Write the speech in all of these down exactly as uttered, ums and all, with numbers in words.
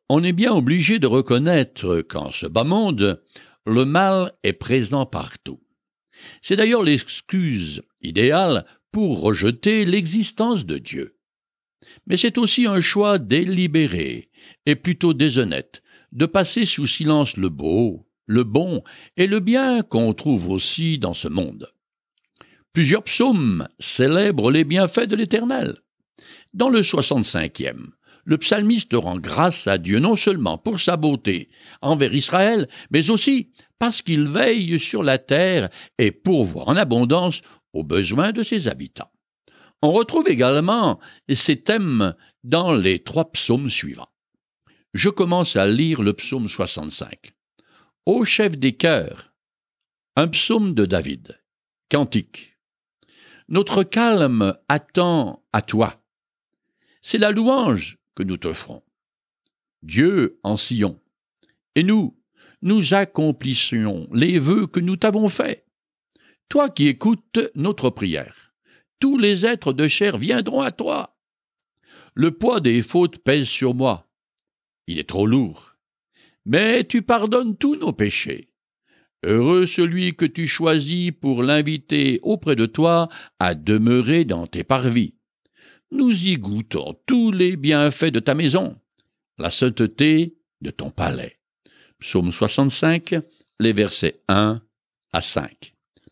On est bien obligé de reconnaître qu'en ce bas monde, le mal est présent partout. C'est d'ailleurs l'excuse idéale pour rejeter l'existence de Dieu. Mais c'est aussi un choix délibéré et plutôt déshonnête de passer sous silence le beau, le bon et le bien qu'on trouve aussi dans ce monde. Plusieurs psaumes célèbrent les bienfaits de l'Éternel. Dans le soixante-cinquième, le psalmiste rend grâce à Dieu non seulement pour sa beauté envers Israël, mais aussi parce qu'il veille sur la terre et pourvoit en abondance aux besoins de ses habitants. On retrouve également ces thèmes dans les trois psaumes suivants. Je commence à lire le psaume soixante-cinq. Ô chef des chœurs, un psaume de David, cantique. Notre calme attend à toi. C'est la louange que nous te ferons. Dieu en Sion. Et nous, nous accomplissons les vœux que nous t'avons faits. Toi qui écoutes notre prière, tous les êtres de chair viendront à toi. Le poids des fautes pèse sur moi. Il est trop lourd. Mais tu pardonnes tous nos péchés. Heureux celui que tu choisis pour l'inviter auprès de toi à demeurer dans tes parvis. Nous y goûtons tous les bienfaits de ta maison, la sainteté de ton palais. Psaume soixante-cinq, les versets un à cinq.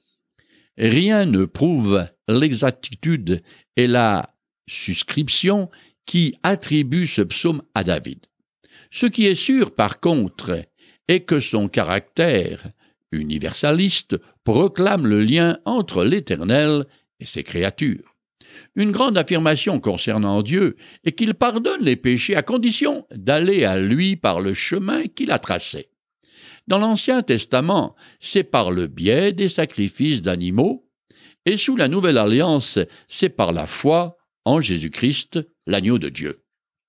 Rien ne prouve l'exactitude et la suscription qui attribuent ce psaume à David. Ce qui est sûr, par contre, est que son caractère universaliste proclame le lien entre l'Éternel et ses créatures. Une grande affirmation concernant Dieu est qu'il pardonne les péchés à condition d'aller à lui par le chemin qu'il a tracé. Dans l'Ancien Testament, c'est par le biais des sacrifices d'animaux, et sous la Nouvelle Alliance, c'est par la foi en Jésus-Christ, l'agneau de Dieu.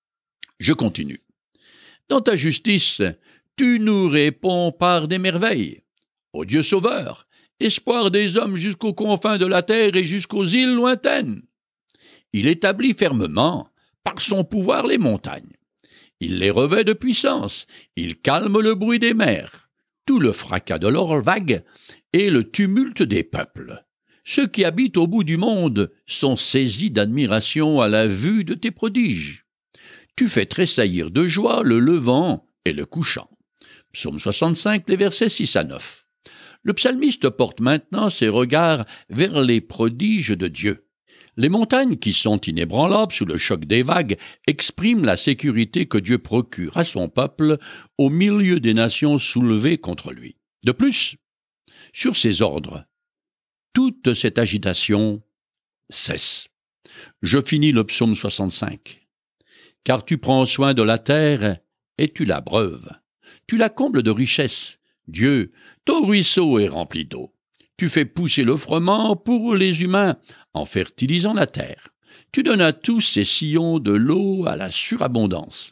Je continue. Dans ta justice, tu nous réponds par des merveilles. Ô Dieu sauveur, espoir des hommes jusqu'aux confins de la terre et jusqu'aux îles lointaines. Il établit fermement, par son pouvoir, les montagnes. Il les revêt de puissance, il calme le bruit des mers, tout le fracas de leurs vagues et le tumulte des peuples. Ceux qui habitent au bout du monde sont saisis d'admiration à la vue de tes prodiges. Tu fais tressaillir de joie le levant et le couchant. Psaume soixante-cinq, les versets six à neuf. Le psalmiste porte maintenant ses regards vers les prodiges de Dieu. Les montagnes qui sont inébranlables sous le choc des vagues expriment la sécurité que Dieu procure à son peuple au milieu des nations soulevées contre lui. De plus, sur ses ordres, toute cette agitation cesse. Je finis le psaume soixante-cinq. Car tu prends soin de la terre et tu l'abreuves. Tu la combles de richesses. Dieu, ton ruisseau est rempli d'eau. Tu fais pousser le froment pour les humains en fertilisant la terre. Tu donnes à tous ces sillons de l'eau à la surabondance.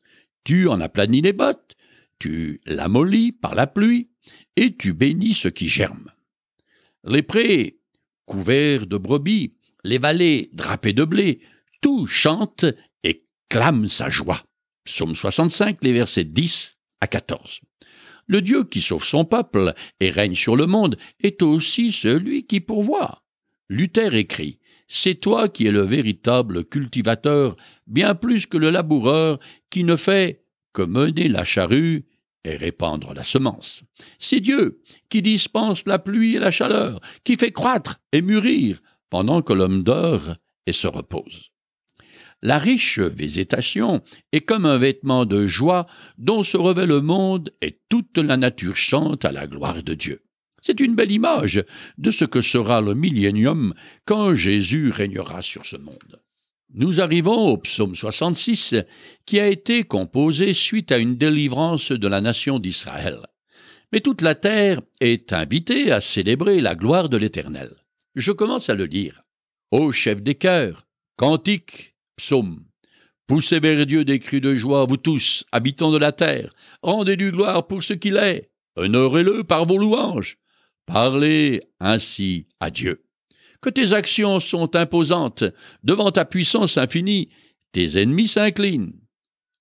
Tu en aplanis les bottes, tu l'amollis par la pluie, et tu bénis ce qui germe. Les prés, couverts de brebis, les vallées drapées de blé, tout chante et clame sa joie. Psaume soixante-cinq, les versets dix à quatorze. Le Dieu qui sauve son peuple et règne sur le monde est aussi celui qui pourvoit. Luther écrit « C'est toi qui es le véritable cultivateur, bien plus que le laboureur qui ne fait que mener la charrue et répandre la semence. C'est Dieu qui dispense la pluie et la chaleur, qui fait croître et mûrir pendant que l'homme dort et se repose. » La riche végétation est comme un vêtement de joie dont se revêt le monde et toute la nature chante à la gloire de Dieu. C'est une belle image de ce que sera le millénium quand Jésus régnera sur ce monde. Nous arrivons au psaume soixante-six qui a été composé suite à une délivrance de la nation d'Israël. Mais toute la terre est invitée à célébrer la gloire de l'Éternel. Je commence à le lire. Ô chef des chœurs, cantique, psaume. Poussez vers Dieu des cris de joie, vous tous, habitants de la terre. Rendez-lui gloire pour ce qu'il est. Honorez-le par vos louanges. Parlez ainsi à Dieu. Que tes actions sont imposantes. Devant ta puissance infinie, tes ennemis s'inclinent.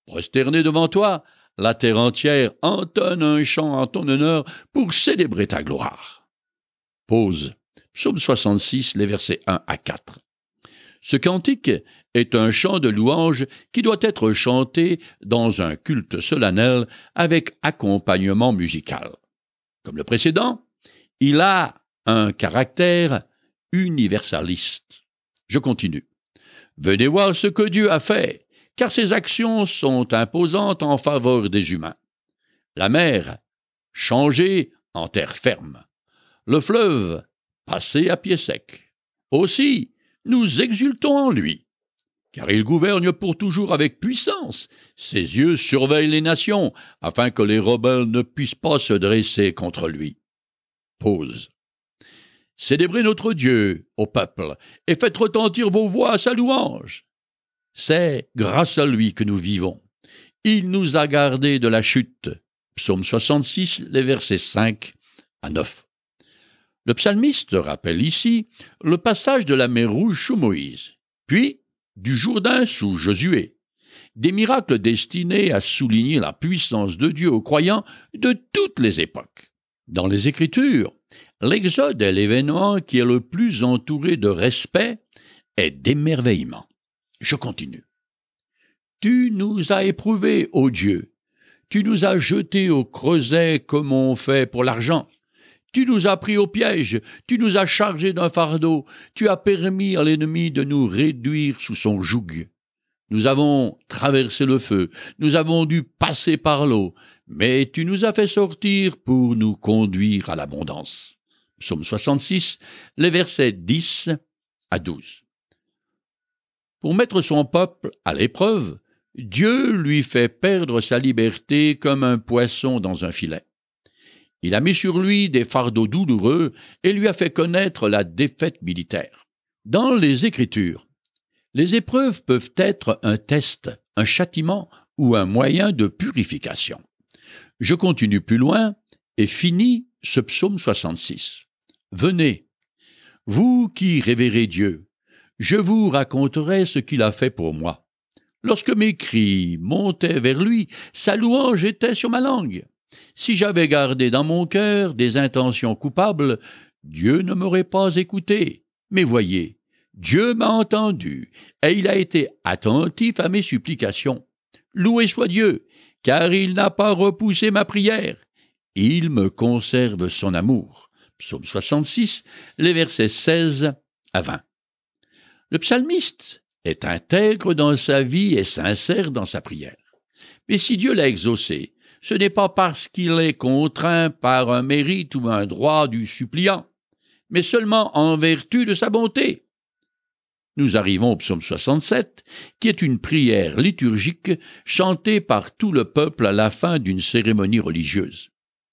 Prosternée devant toi, la terre entière entonne un chant en ton honneur pour célébrer ta gloire. Pause. Psaume soixante-six, les versets un à quatre. Ce cantique est un chant de louange qui doit être chanté dans un culte solennel avec accompagnement musical. Comme le précédent, il a un caractère universaliste. Je continue. Venez voir ce que Dieu a fait, car ses actions sont imposantes en faveur des humains. La mer, changée en terre ferme. Le fleuve, passé à pied sec. Aussi, nous exultons en lui, car il gouverne pour toujours avec puissance. Ses yeux surveillent les nations, afin que les rebelles ne puissent pas se dresser contre lui. Pause. Célébrez notre Dieu, ô peuple, et faites retentir vos voix à sa louange. C'est grâce à lui que nous vivons. Il nous a gardés de la chute. Psaume soixante-six, les versets cinq à neuf. Le psalmiste rappelle ici le passage de la mer Rouge sous Moïse, puis du Jourdain sous Josué, des miracles destinés à souligner la puissance de Dieu aux croyants de toutes les époques. Dans les Écritures, l'Exode est l'événement qui est le plus entouré de respect et d'émerveillement. Je continue. Tu nous as éprouvés, ô Dieu. Tu nous as jetés au creuset comme on fait pour l'argent. Tu nous as pris au piège, tu nous as chargés d'un fardeau, tu as permis à l'ennemi de nous réduire sous son joug. Nous avons traversé le feu, nous avons dû passer par l'eau, mais tu nous as fait sortir pour nous conduire à l'abondance. Psaume soixante-six, les versets dix à douze. Pour mettre son peuple à l'épreuve, Dieu lui fait perdre sa liberté comme un poisson dans un filet. Il a mis sur lui des fardeaux douloureux et lui a fait connaître la défaite militaire. Dans les Écritures, les épreuves peuvent être un test, un châtiment ou un moyen de purification. Je continue plus loin et finis ce psaume soixante-six. Venez, vous qui révérez Dieu, je vous raconterai ce qu'il a fait pour moi. Lorsque mes cris montaient vers lui, sa louange était sur ma langue. Si j'avais gardé dans mon cœur des intentions coupables, Dieu ne m'aurait pas écouté. Mais voyez, Dieu m'a entendu, et il a été attentif à mes supplications. Loué soit Dieu, car il n'a pas repoussé ma prière. Il me conserve son amour. Psaume soixante-six, les versets seize à vingt. Le psalmiste est intègre dans sa vie et sincère dans sa prière. Mais si Dieu l'a exaucé, ce n'est pas parce qu'il est contraint par un mérite ou un droit du suppliant, mais seulement en vertu de sa bonté. Nous arrivons au psaume soixante-sept, qui est une prière liturgique chantée par tout le peuple à la fin d'une cérémonie religieuse.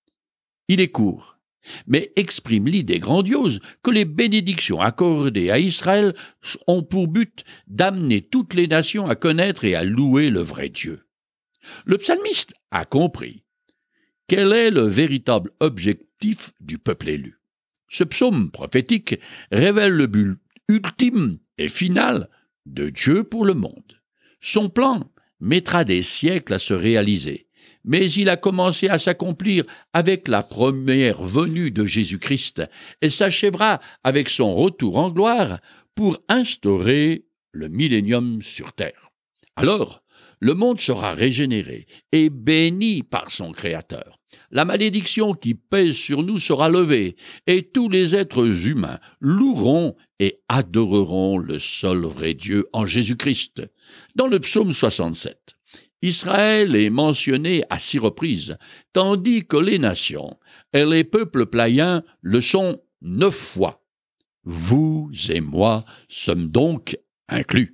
Il est court, mais exprime l'idée grandiose que les bénédictions accordées à Israël ont pour but d'amener toutes les nations à connaître et à louer le vrai Dieu. Le psalmiste a compris quel est le véritable objectif du peuple élu. Ce psaume prophétique révèle le but ultime et final de Dieu pour le monde. Son plan mettra des siècles à se réaliser, mais il a commencé à s'accomplir avec la première venue de Jésus-Christ et s'achèvera avec son retour en gloire pour instaurer le millénium sur terre. Alors, le monde sera régénéré et béni par son Créateur. La malédiction qui pèse sur nous sera levée, et tous les êtres humains loueront et adoreront le seul vrai Dieu en Jésus-Christ. Dans le psaume soixante-sept, Israël est mentionné à six reprises, tandis que les nations et les peuples païens le sont neuf fois. Vous et moi sommes donc inclus.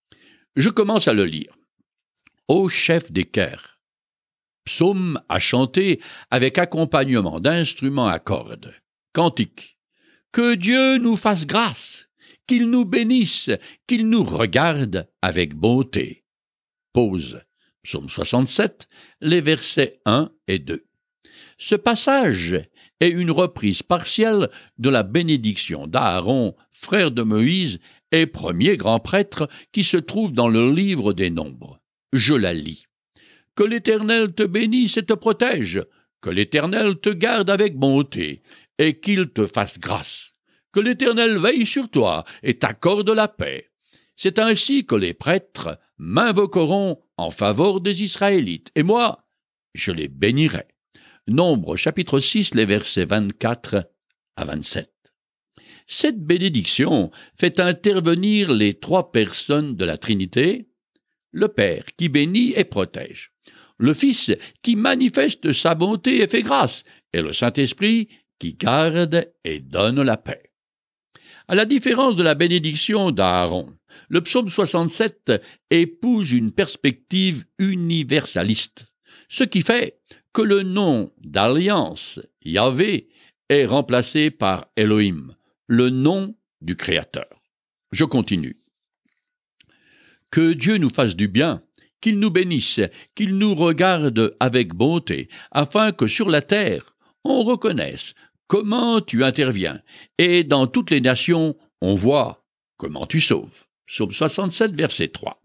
Je commence à le lire. Ô chef des chœurs, psaume à chanter avec accompagnement d'instruments à cordes, cantique. Que Dieu nous fasse grâce, qu'il nous bénisse, qu'il nous regarde avec bonté. Pause. Psaume soixante-sept, les versets un et deux. Ce passage est une reprise partielle de la bénédiction d'Aaron, frère de Moïse et premier grand prêtre, qui se trouve dans le livre des Nombres. Je la lis. Que l'Éternel te bénisse et te protège. Que l'Éternel te garde avec bonté et qu'il te fasse grâce. Que l'Éternel veille sur toi et t'accorde la paix. C'est ainsi que les prêtres m'invoqueront en faveur des Israélites, et moi, je les bénirai. Nombre chapitre six, les versets vingt-quatre à vingt-sept. Cette bénédiction fait intervenir les trois personnes de la Trinité, le Père qui bénit et protège, le Fils qui manifeste sa bonté et fait grâce, et le Saint-Esprit qui garde et donne la paix. À la différence de la bénédiction d'Aaron, le psaume soixante-sept épouse une perspective universaliste, ce qui fait que le nom d'alliance, Yahvé, est remplacé par Elohim, le nom du Créateur. Je continue. Que Dieu nous fasse du bien, qu'il nous bénisse, qu'il nous regarde avec bonté, afin que sur la terre, on reconnaisse comment tu interviens, et dans toutes les nations, on voit comment tu sauves. Psaume soixante-sept, verset trois.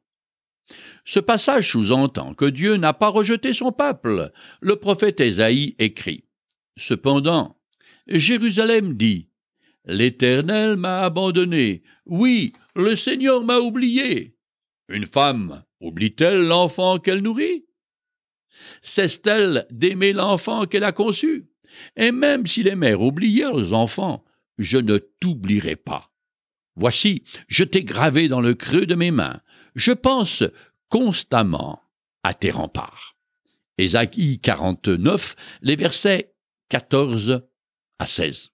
Ce passage sous-entend que Dieu n'a pas rejeté son peuple. Le prophète Ésaïe écrit « Cependant, Jérusalem dit « L'Éternel m'a abandonné. Oui, le Seigneur m'a oublié. » Une femme oublie-t-elle l'enfant qu'elle nourrit? Cesse-t-elle d'aimer l'enfant qu'elle a conçu? Et même si les mères oubliaient leurs enfants, je ne t'oublierai pas. Voici, je t'ai gravé dans le creux de mes mains. Je pense constamment à tes remparts. Ésaïe quarante-neuf, les versets quatorze à seize.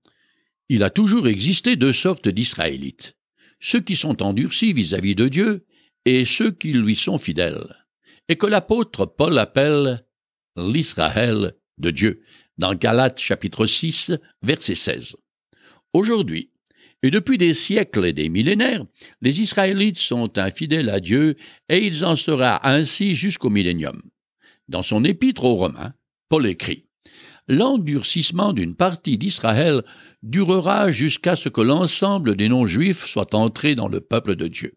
Il a toujours existé deux sortes d'Israélites, ceux qui sont endurcis vis-à-vis de Dieu et ceux qui lui sont fidèles, et que l'apôtre Paul appelle l'Israël de Dieu, dans Galates chapitre six, verset seize. Aujourd'hui, et depuis des siècles et des millénaires, les Israélites sont infidèles à Dieu et il en sera ainsi jusqu'au millénium. Dans son épître aux Romains, Paul écrit « L'endurcissement d'une partie d'Israël durera jusqu'à ce que l'ensemble des non-juifs soient entrés dans le peuple de Dieu.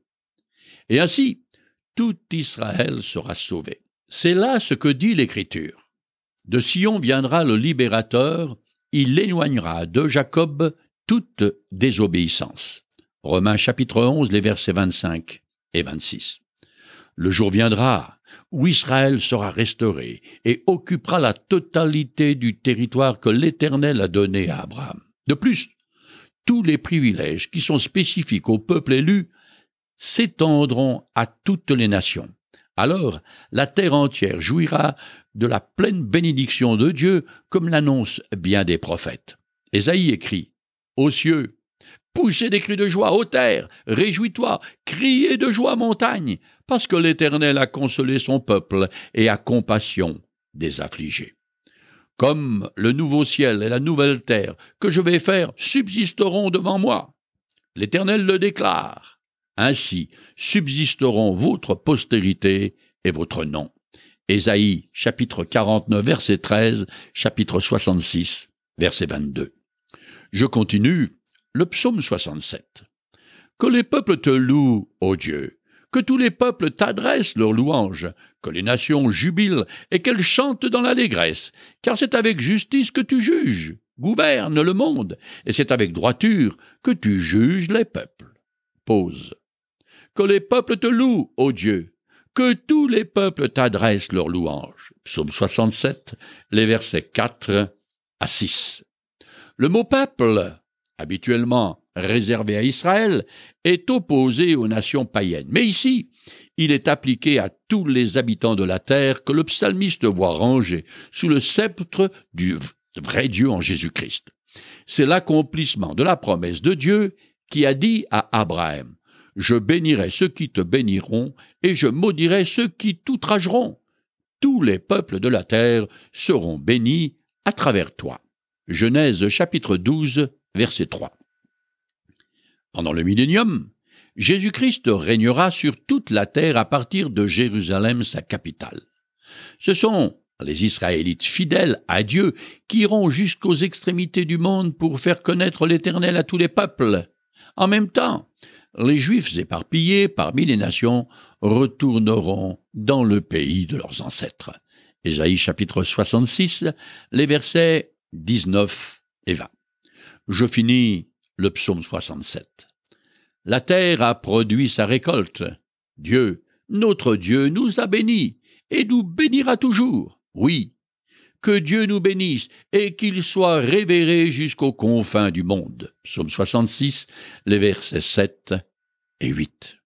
Et ainsi, tout Israël sera sauvé. » C'est là ce que dit l'Écriture. De Sion viendra le libérateur, il éloignera de Jacob toute désobéissance. Romains chapitre onze, les versets vingt-cinq et vingt-six. Le jour viendra où Israël sera restauré et occupera la totalité du territoire que l'Éternel a donné à Abraham. De plus, tous les privilèges qui sont spécifiques au peuple élu s'étendront à toutes les nations. Alors, la terre entière jouira de la pleine bénédiction de Dieu, comme l'annoncent bien des prophètes. Ésaïe écrit « Ô cieux, poussez des cris de joie, ô terre, réjouis-toi, criez de joie, montagne, parce que l'Éternel a consolé son peuple et a compassion des affligés. Comme le nouveau ciel et la nouvelle terre que je vais faire subsisteront devant moi. L'Éternel le déclare. Ainsi subsisteront votre postérité et votre nom. » Ésaïe, chapitre quarante-neuf, verset treize, chapitre soixante-six, verset vingt-deux. Je continue, le psaume soixante-sept. « Que les peuples te louent, ô Dieu, que tous les peuples t'adressent leurs louanges, que les nations jubilent et qu'elles chantent dans l'allégresse, car c'est avec justice que tu juges, gouverne le monde, et c'est avec droiture que tu juges les peuples. » Pause. Que les peuples te louent, ô Dieu, que tous les peuples t'adressent leurs louanges. Psaume soixante-sept, les versets quatre à six. Le mot peuple, habituellement réservé à Israël, est opposé aux nations païennes. Mais ici, il est appliqué à tous les habitants de la terre que le psalmiste voit rangés sous le sceptre du vrai Dieu en Jésus-Christ. C'est l'accomplissement de la promesse de Dieu qui a dit à Abraham: Je bénirai ceux qui te béniront, et je maudirai ceux qui t'outrageront. Tous les peuples de la terre seront bénis à travers toi. Genèse chapitre douze, verset trois. Pendant le millénium, Jésus-Christ régnera sur toute la terre à partir de Jérusalem, sa capitale. Ce sont les Israélites fidèles à Dieu qui iront jusqu'aux extrémités du monde pour faire connaître l'Éternel à tous les peuples. En même temps, les Juifs éparpillés parmi les nations retourneront dans le pays de leurs ancêtres. Ésaïe chapitre soixante-six, les versets dix-neuf et vingt. Je finis le psaume soixante-sept. La terre a produit sa récolte. Dieu, notre Dieu, nous a bénis et nous bénira toujours. Oui, que Dieu nous bénisse et qu'il soit révéré jusqu'aux confins du monde. Psaume soixante-six, les versets sept et huit.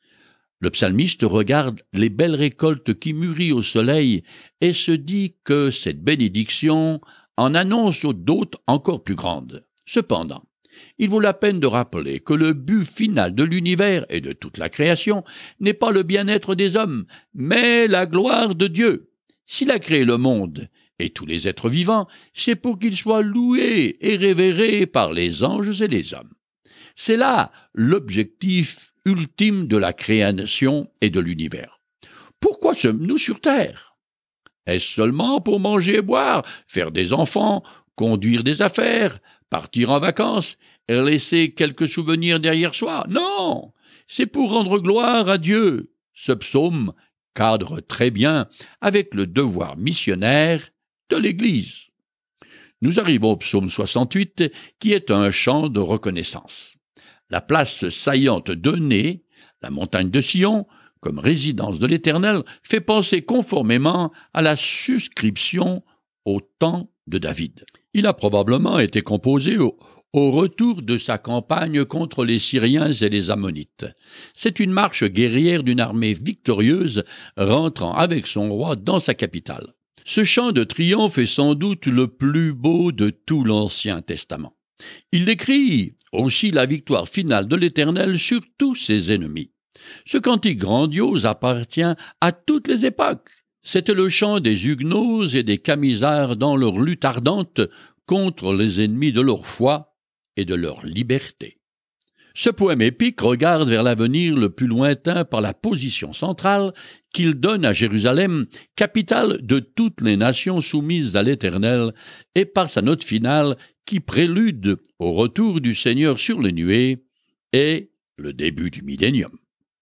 Le psalmiste regarde les belles récoltes qui mûrissent au soleil et se dit que cette bénédiction en annonce d'autres encore plus grandes. Cependant, il vaut la peine de rappeler que le but final de l'univers et de toute la création n'est pas le bien-être des hommes, mais la gloire de Dieu. S'il a créé le monde et tous les êtres vivants, c'est pour qu'ils soient loués et révérés par les anges et les hommes. C'est là l'objectif ultime de la création et de l'univers. Pourquoi sommes-nous sur Terre? Est-ce seulement pour manger et boire, faire des enfants, conduire des affaires, partir en vacances et laisser quelques souvenirs derrière soi? Non, c'est pour rendre gloire à Dieu. Ce psaume cadre très bien avec le devoir missionnaire de l'Église. Nous arrivons au psaume soixante-huit, qui est un chant de reconnaissance. La place saillante donnée, la montagne de Sion, comme résidence de l'Éternel, fait penser conformément à la suscription au temps de David. Il a probablement été composé au, au retour de sa campagne contre les Syriens et les Ammonites. C'est une marche guerrière d'une armée victorieuse rentrant avec son roi dans sa capitale. Ce chant de triomphe est sans doute le plus beau de tout l'Ancien Testament. Il décrit aussi la victoire finale de l'Éternel sur tous ses ennemis. Ce cantique grandiose appartient à toutes les époques. C'était le chant des Huguenots et des Camisards dans leur lutte ardente contre les ennemis de leur foi et de leur liberté. Ce poème épique regarde vers l'avenir le plus lointain par la position centrale qu'il donne à Jérusalem, capitale de toutes les nations soumises à l'Éternel, et par sa note finale qui prélude au retour du Seigneur sur les nuées et le début du millénium.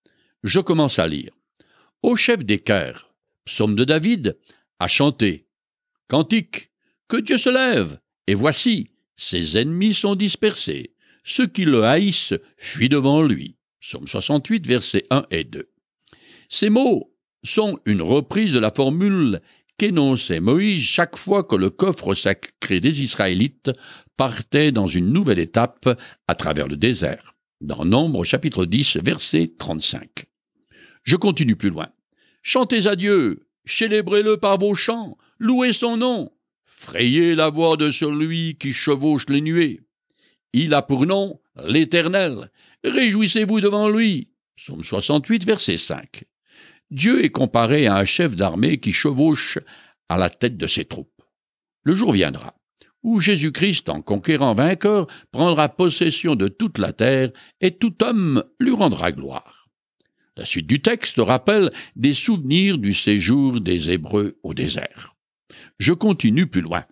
Je commence à lire. Au chef des chœurs, psaume de David, à chanter. Cantique, que Dieu se lève, et voici, ses ennemis sont dispersés. Ceux qui le haïssent fuient devant lui. Psaume soixante-huit, versets un et deux. Ces mots sont une reprise de la formule qu'énonçait Moïse chaque fois que le coffre sacré des Israélites partait dans une nouvelle étape à travers le désert. Dans Nombre, chapitre dix, verset trente-cinq. Je continue plus loin. Chantez à Dieu, célébrez-le par vos chants, louez son nom, frayez la voix de celui qui chevauche les nuées. Il a pour nom l'Éternel. Réjouissez-vous devant lui. Psaume soixante-huit, verset cinq. Dieu est comparé à un chef d'armée qui chevauche à la tête de ses troupes. Le jour viendra où Jésus-Christ, en conquérant vainqueur, prendra possession de toute la terre et tout homme lui rendra gloire. La suite du texte rappelle des souvenirs du séjour des Hébreux au désert. Je continue plus loin.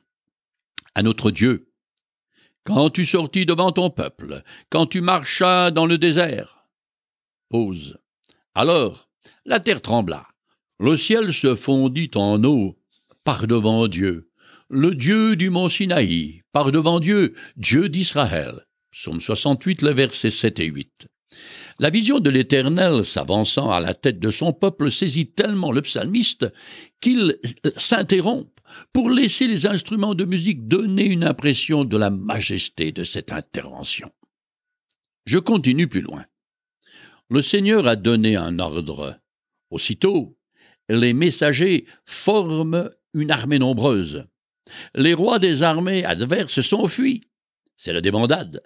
À notre Dieu, quand tu sortis devant ton peuple, quand tu marchas dans le désert. Pause. Alors, la terre trembla, le ciel se fondit en eau, par devant Dieu, le Dieu du mont Sinaï, par devant Dieu, Dieu d'Israël. Psaume soixante-huit, les versets sept et huit. La vision de l'Éternel s'avançant à la tête de son peuple saisit tellement le psalmiste qu'il s'interrompt pour laisser les instruments de musique donner une impression de la majesté de cette intervention. Je continue plus loin. Le Seigneur a donné un ordre. Aussitôt, les messagers forment une armée nombreuse. Les rois des armées adverses sont fuis. C'est la débandade.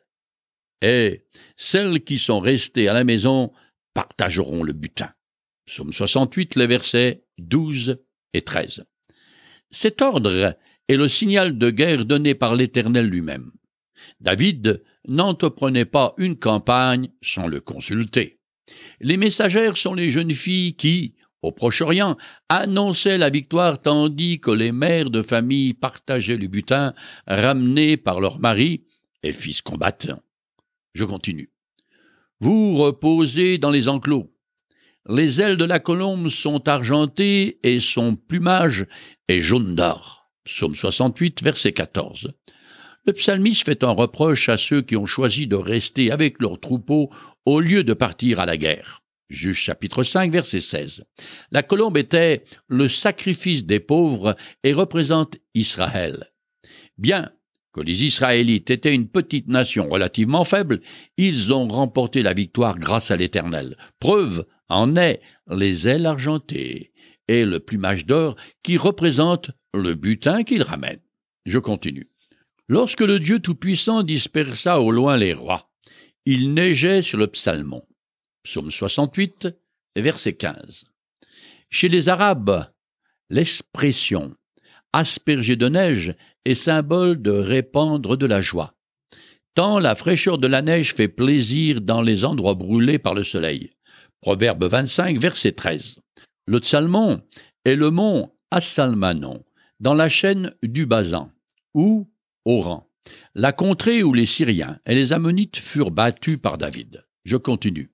Et celles qui sont restées à la maison partageront le butin. Psaume soixante-huit, les versets douze et treize. Cet ordre est le signal de guerre donné par l'Éternel lui-même. David n'entreprenait pas une campagne sans le consulter. Les messagères sont les jeunes filles qui, au Proche-Orient, annonçaient la victoire tandis que les mères de famille partageaient le butin ramené par leurs maris et fils combattants. Je continue. Vous reposez dans les enclos. Les ailes de la colombe sont argentées et son plumage est jaune d'or. Psaume soixante-huit, verset quatorze. Le psalmiste fait un reproche à ceux qui ont choisi de rester avec leurs troupeaux au lieu de partir à la guerre. Juge chapitre cinq, verset seize. La colombe était le sacrifice des pauvres et représente Israël. Bien que les Israélites étaient une petite nation relativement faible, ils ont remporté la victoire grâce à l'Éternel. Preuve en est les ailes argentées et le plumage d'or qui représentent le butin qu'ils ramènent. Je continue. Lorsque le Dieu Tout-Puissant dispersa au loin les rois, il neigeait sur le psalmon. Psaume soixante-huit, verset quinze. Chez les Arabes, l'expression « asperger de neige » est symbole de répandre de la joie. Tant la fraîcheur de la neige fait plaisir dans les endroits brûlés par le soleil. Proverbe vingt-cinq, verset treize. Le Psalmon est le mont Assalmanon, dans la chaîne du Bazan, ou Oran, la contrée où les Syriens et les Ammonites furent battus par David. Je continue.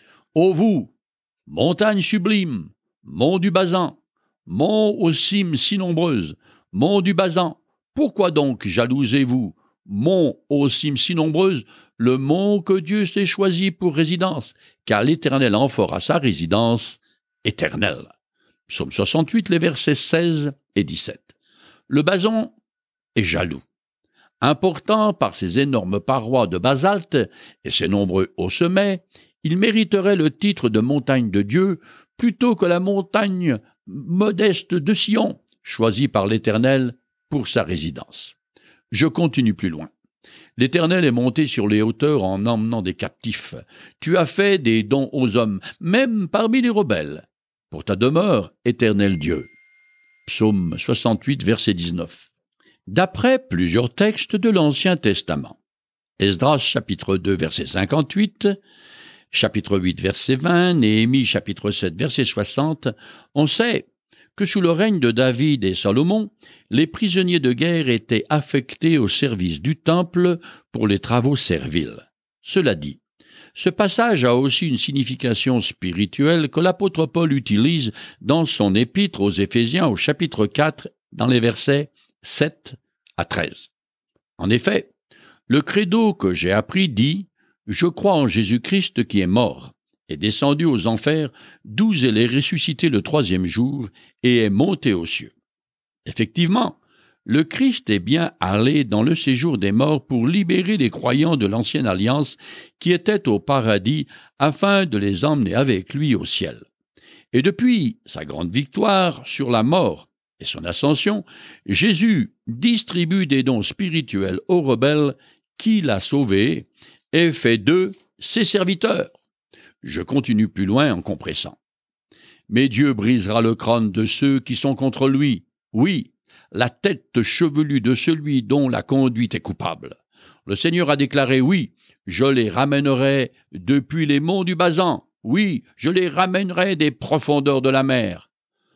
Ô vous, montagne sublime, mont du Bazan, mont aux cimes si nombreuses, mont du Bazan, pourquoi donc jalousez-vous, mont aux cimes si nombreuses, le mont que Dieu s'est choisi pour résidence, car l'Éternel en fera sa résidence éternelle. Psaume soixante-huit, les versets seize et dix-sept. Le Bazan est jaloux. Important par ses énormes parois de basalte et ses nombreux hauts sommets, il mériterait le titre de montagne de Dieu plutôt que la montagne modeste de Sion, choisie par l'Éternel pour sa résidence. Je continue plus loin. L'Éternel est monté sur les hauteurs en emmenant des captifs. Tu as fait des dons aux hommes, même parmi les rebelles, pour ta demeure, Éternel Dieu. Psaume soixante-huit, verset dix-neuf. D'après plusieurs textes de l'Ancien Testament, Esdras chapitre deux, verset cinquante-huit, chapitre huit, verset vingt, Néhémie chapitre sept, verset soixante, on sait que sous le règne de David et Salomon, les prisonniers de guerre étaient affectés au service du temple pour les travaux serviles. Cela dit, ce passage a aussi une signification spirituelle que l'apôtre Paul utilise dans son épître aux Éphésiens au chapitre quatre, dans les versets sept à treize. En effet, le credo que j'ai appris dit « Je crois en Jésus-Christ qui est mort, est descendu aux enfers, d'où il est ressuscité le troisième jour et est monté aux cieux. » Effectivement, le Christ est bien allé dans le séjour des morts pour libérer les croyants de l'ancienne alliance qui étaient au paradis afin de les emmener avec lui au ciel. Et depuis sa grande victoire sur la mort et son ascension, Jésus distribue des dons spirituels aux rebelles qu'il a sauvés et fait d'eux ses serviteurs. Je continue plus loin en compressant. Mais Dieu brisera le crâne de ceux qui sont contre lui. Oui, la tête chevelue de celui dont la conduite est coupable. Le Seigneur a déclaré, oui, je les ramènerai depuis les monts du Bazan. Oui, je les ramènerai des profondeurs de la mer.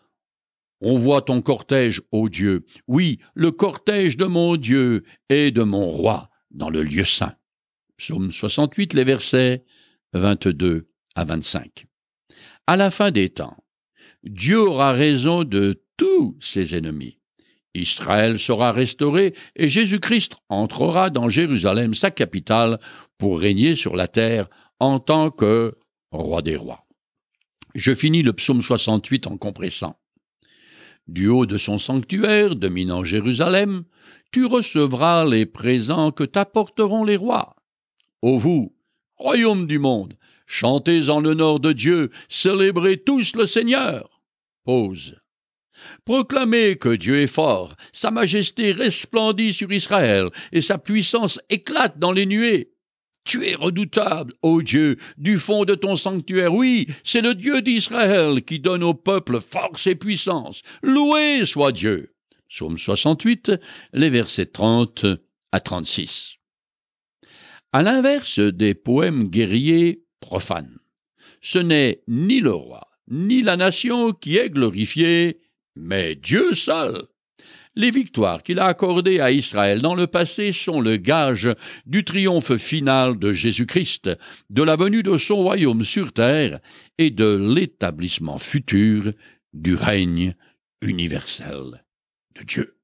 On voit ton cortège, ô Dieu. Oui, le cortège de mon Dieu et de mon roi dans le lieu saint. Psaume soixante-huit, les versets vingt-deux à vingt-cinq. À la fin des temps, Dieu aura raison de tous ses ennemis. Israël sera restauré et Jésus-Christ entrera dans Jérusalem, sa capitale, pour régner sur la terre en tant que roi des rois. Je finis le psaume soixante-huit en compressant. Du haut de son sanctuaire, dominant Jérusalem, tu recevras les présents que t'apporteront les rois. Ô vous, royaume du monde, chantez en l'honneur de Dieu, célébrez tous le Seigneur. Pause. Proclamez que Dieu est fort, sa majesté resplendit sur Israël, et sa puissance éclate dans les nuées. Tu es redoutable, ô Dieu, du fond de ton sanctuaire. Oui, c'est le Dieu d'Israël qui donne au peuple force et puissance. Loué soit Dieu. Psaume soixante-huit, les versets trente à trente-six. À l'inverse des poèmes guerriers profanes, ce n'est ni le roi, ni la nation qui est glorifiée, mais Dieu seul. Les victoires qu'il a accordées à Israël dans le passé sont le gage du triomphe final de Jésus-Christ, de la venue de son royaume sur terre et de l'établissement futur du règne universel de Dieu.